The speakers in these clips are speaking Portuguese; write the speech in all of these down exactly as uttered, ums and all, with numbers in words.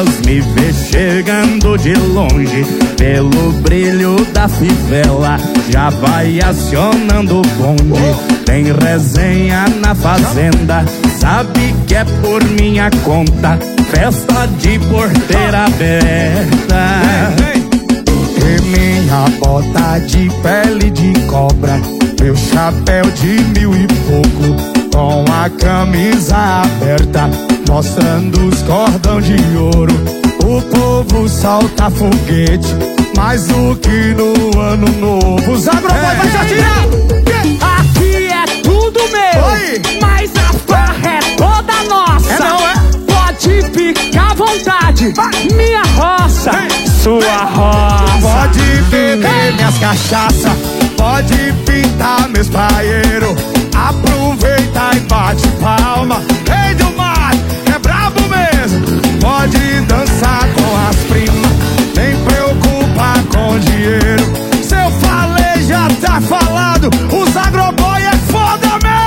elas me vê chegando de longe, pelo brilho da fivela já vai acionando o bonde. Tem resenha na fazenda, sabe que é por minha conta, festa de porteira aberta. E minha bota de pele de cobra, meu chapéu de mil e pouco, com a camisa aberta, mostrando os cordão de ouro. O povo solta foguete, mais do que no ano novo. Os agrobóis vai já tirar. Aqui é tudo meu. Oi. Mas a farra é toda nossa. É não, é? Pode ficar à vontade. Vai. Minha roça, ei. Sua roça. Pode beber minhas cachaça, pode pintar meus paeiros, aproveita e bate palma. Rei do mar, é brabo mesmo. Pode dançar com as primas, nem preocupa com dinheiro. Se eu falei, já tá falado. Os agroboy é foda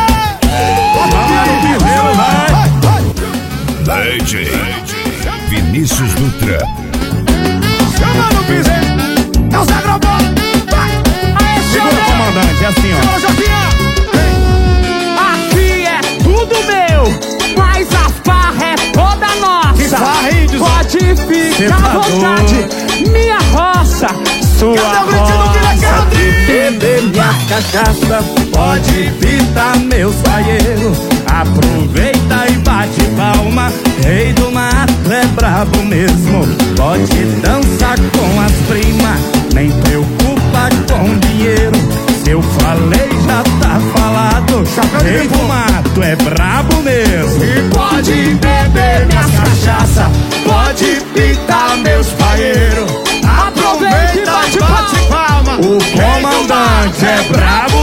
mesmo. D J Vinícius Dutra. Chama no piseiro, é os agroboy. Segura, comandante, é assim, ó. Aqui é tudo meu, mas a farra é toda nossa. Pode ficar à vontade. Minha roça, sua roça. De beber minha cachaça, pode pitar meus paeiros, aproveita e bate palma. Rei do mato é brabo mesmo, pode dançar com as primas, nem preocupa com dinheiro. Se eu falei, já tá falado. Rei do mato é brabo mesmo. E pode beber minhas cachaça, pode pintar meus paeiros, aproveita e bate, bate palma. O comandante é brabo